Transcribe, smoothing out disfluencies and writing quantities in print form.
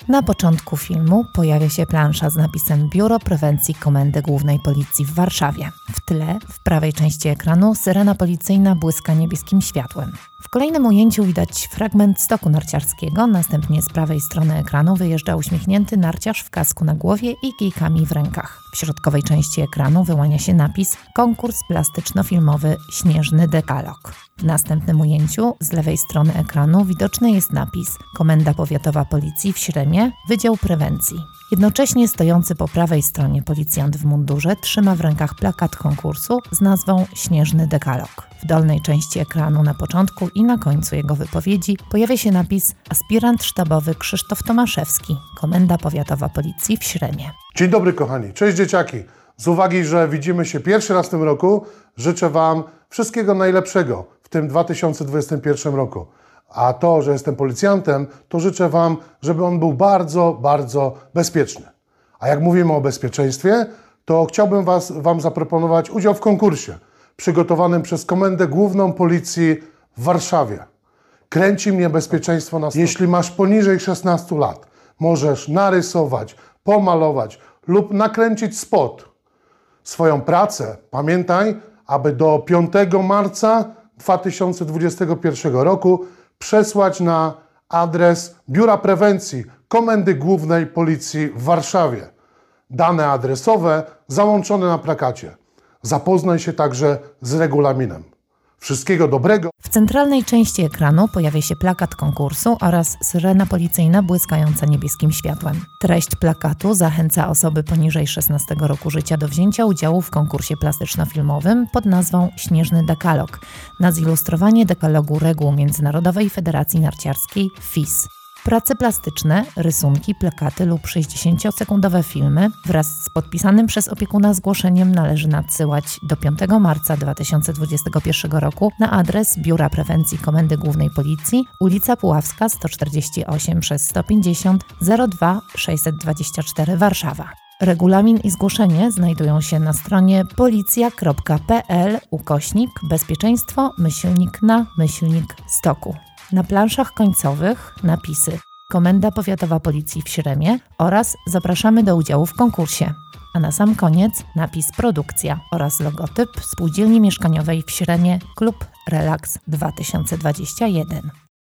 Na początku filmu pojawia się plansza z napisem Biuro Prewencji Komendy Głównej Policji w Warszawie. W tle, w prawej części ekranu, syrena policyjna błyska niebieskim światłem. W kolejnym ujęciu widać fragment stoku narciarskiego, następnie z prawej strony ekranu wyjeżdża uśmiechnięty narciarz w kasku na głowie i kijkami w rękach. W środkowej części ekranu wyłania się napis Konkurs plastyczno-filmowy Śnieżny Dekalog. W następnym ujęciu z lewej strony ekranu widoczny jest napis Komenda Powiatowa Policji w Śremie, Wydział Prewencji. Jednocześnie stojący po prawej stronie policjant w mundurze trzyma w rękach plakat konkursu z nazwą Śnieżny Dekalog. W dolnej części ekranu na początku i na końcu jego wypowiedzi pojawia się napis Aspirant sztabowy Krzysztof Tomaszewski, Komenda Powiatowa Policji w Śremie. Dzień dobry kochani, cześć dzieciaki. Z uwagi, że widzimy się pierwszy raz w tym roku, życzę Wam wszystkiego najlepszego w tym 2021 roku. A to, że jestem policjantem, to życzę Wam, żeby on był bardzo, bardzo bezpieczny. A jak mówimy o bezpieczeństwie, to chciałbym Wam zaproponować udział w konkursie przygotowanym przez Komendę Główną Policji w Warszawie. Kręci mnie bezpieczeństwo na stopę. Jeśli masz poniżej 16 lat, możesz narysować, pomalować lub nakręcić spot. Swoją pracę pamiętaj, aby do 5 marca 2021 roku przesłać na adres Biura Prewencji Komendy Głównej Policji w Warszawie. Dane adresowe załączone na plakacie. Zapoznaj się także z regulaminem. Wszystkiego dobrego. W centralnej części ekranu pojawia się plakat konkursu oraz syrena policyjna błyskająca niebieskim światłem. Treść plakatu zachęca osoby poniżej 16 roku życia do wzięcia udziału w konkursie plastyczno-filmowym pod nazwą Śnieżny Dekalog na zilustrowanie dekalogu reguł Międzynarodowej Federacji Narciarskiej FIS. Prace plastyczne, rysunki, plakaty lub 60-sekundowe filmy wraz z podpisanym przez opiekuna zgłoszeniem należy nadsyłać do 5 marca 2021 roku na adres Biura Prewencji Komendy Głównej Policji, ulica Puławska 148 przez 150 02 624 Warszawa. Regulamin i zgłoszenie znajdują się na stronie policja.pl/bezpieczeństwo-na-stoku. Na planszach końcowych napisy Komenda Powiatowa Policji w Śremie oraz zapraszamy do udziału w konkursie. A na sam koniec napis Produkcja oraz logotyp Spółdzielni Mieszkaniowej w Śremie Klub Relax 2021.